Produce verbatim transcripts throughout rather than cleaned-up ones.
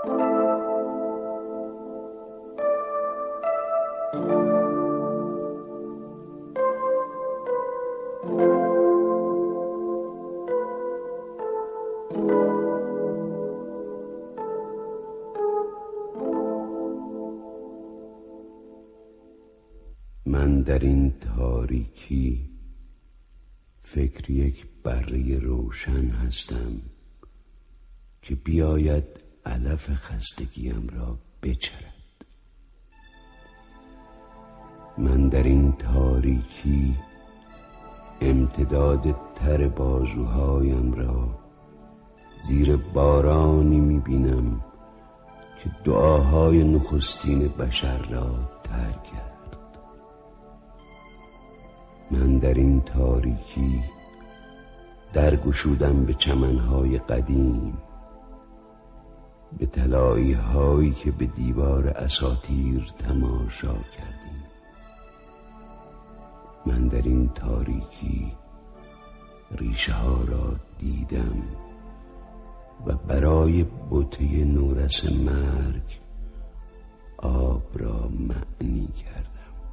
من در این تاریکی فکر یک بره روشن هستم که بیاید علف خستگیم را بچرد. من در این تاریکی امتداد تر بازوهایم را زیر بارانی میبینم که دعاهای نخستین بشر را تر کرد. من در این تاریکی درگشودم به چمنهای قدیم، به طلایی هایی که به دیوار اساطیر تماشا کردیم. من در این تاریکی ریشه ها را دیدم و برای بوته نورس مرگ آب را معنی کردم.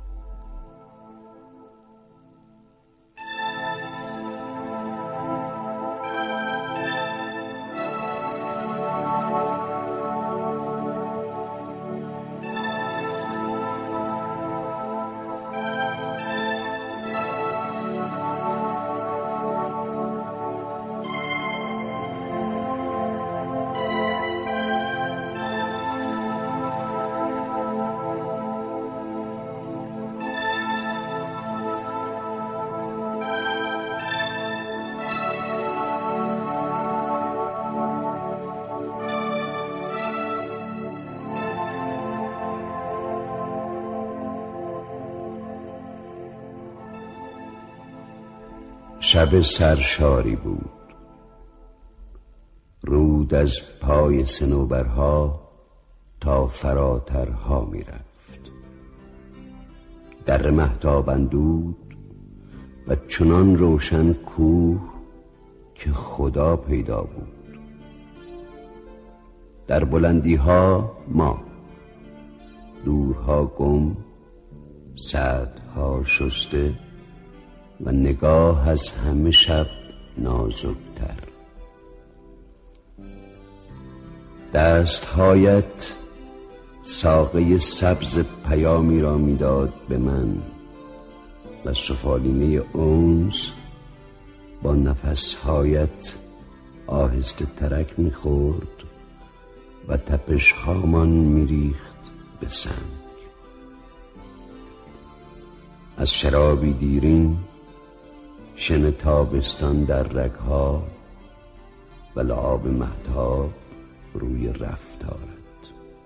شب سرشاری بود. رود از پای صنوبرها تا فراترها می رفت. در مهتاب اندود و چنان روشن کوه که خدا پیدا بود. در بلندی ها ما، دورها گم، سدها شسته و نگاه از همه شب نازکتر. دستهایت ساقه سبز پیامی را میداد به من و سفالینه اونس با نفسهایت آهسته ترک میخورد و تپش هامان میریخت به سنگ. از شرابی دیرین شن تابستان در رگها و لعاب مهتاب روی رفتارت.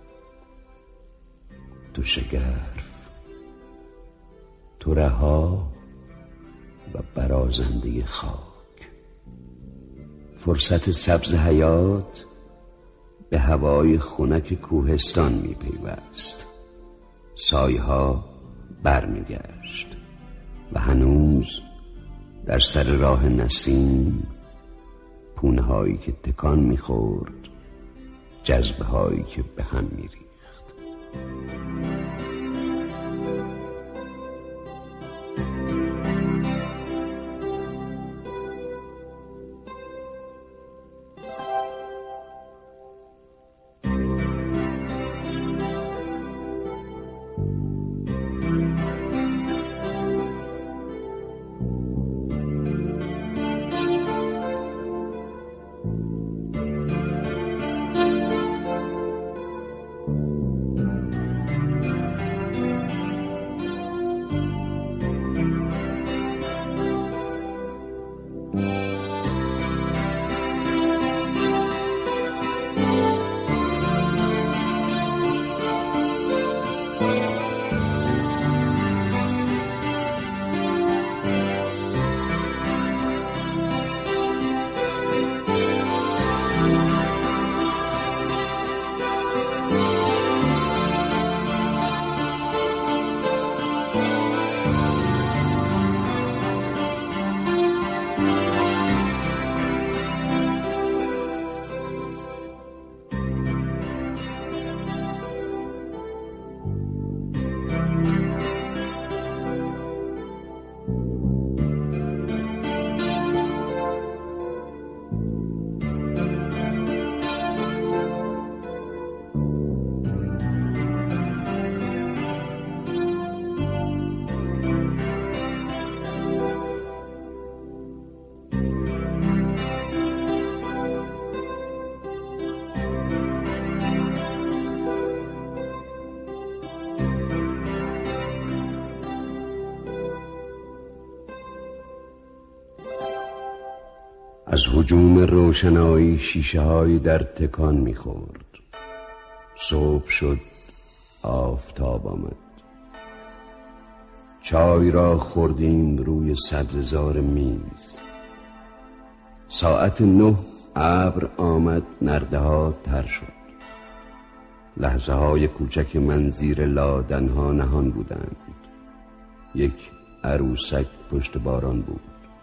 تو شگرف، تو رها و برازنده خاک. فرصت سبز حیات به هوای خنک کوهستان می پیوست. سایه ها بر می گشت و هنوز در سر راه نسیم پونه هایی که تکان می خورد، جذبه هایی که به هم می ریخت. از هجوم روشنایی شیشه های در تکان میخورد. صبح شد، آفتاب آمد. چای را خوردیم روی سبززار میز. ساعت نه ابر آمد، نرده ها تر شد. لحظه های کوچک من زیر لادنها نهان بودند. یک عروسک پشت باران بود.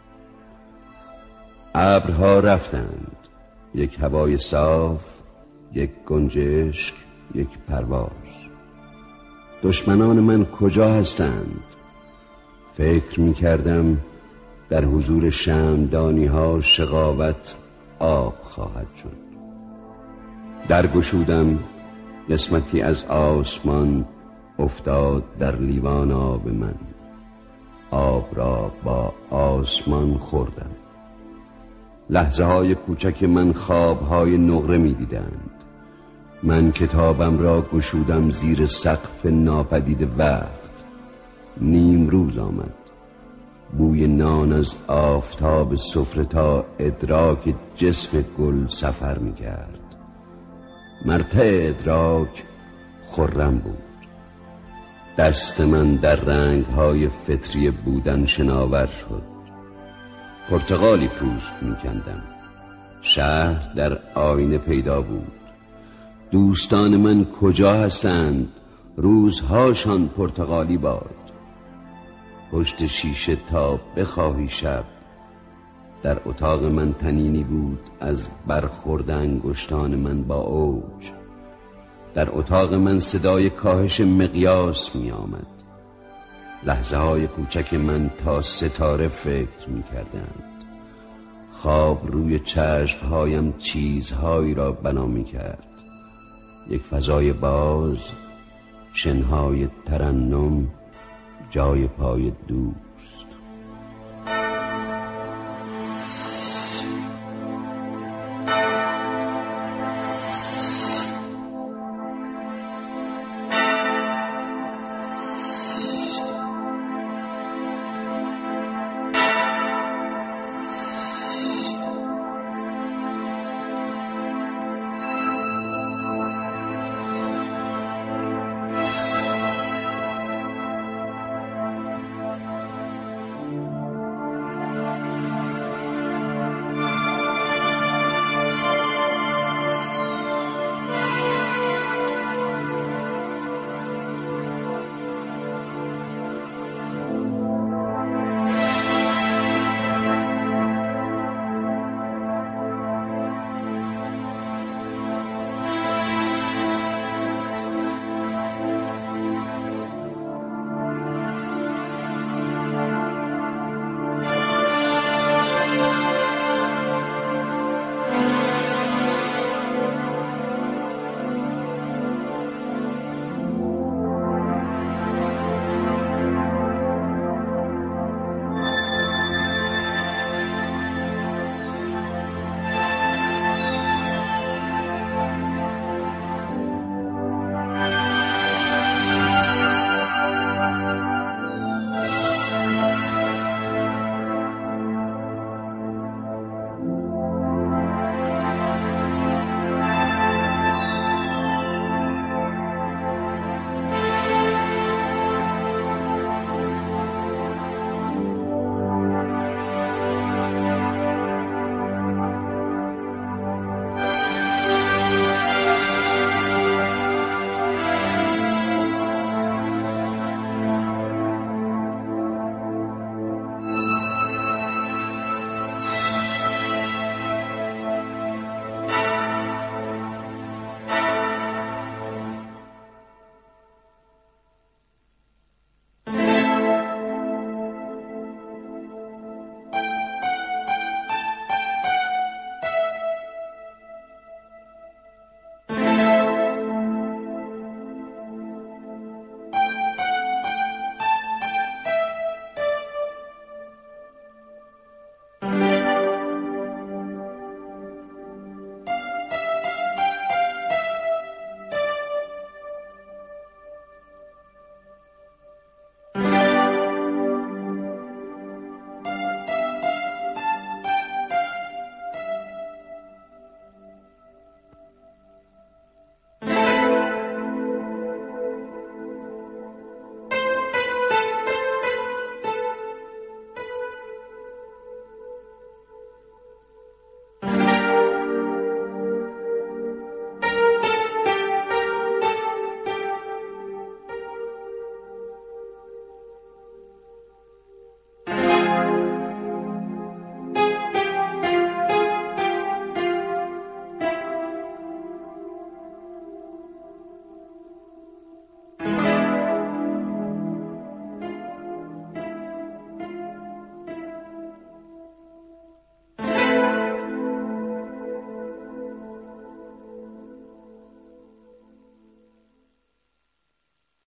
ابرها رفتند. یک هوای صاف، یک گنجشک، یک پرواز. دشمنان من کجا هستند؟ فکر می کردم در حضور شمعدانی ها شقاوت آب خواهد شد. درگشودم، قسمتی از آسمان افتاد در لیوان آب من. آب را با آسمان خوردم. لحظه های کوچک من خواب های نقره می دیدند. من کتابم را گشودم زیر سقف ناپدید وقت. نیم روز آمد. بوی نان از آفتاب سفره تا ادراک جسم گل سفر می کرد. مرتع ادراک خرم بود. دست من در رنگ های فطری بودن شناور شد. پرتقالی پوست می کندم. شهر در آینه پیدا بود. دوستان من کجا هستند؟ روزهاشان پرتقالی باد. پشت شیشه تا بخواهی شب. در اتاق من تنینی بود از برخورد انگشتان من با اوج. در اتاق من صدای کاهش مقیاس می آمد. لحظه های کوچک من تا ستاره فکر می کردند. خواب روی چشمهایم چیزهایی را بنا می کرد. یک فضای باز، شنهای ترنم، جای پای دوست.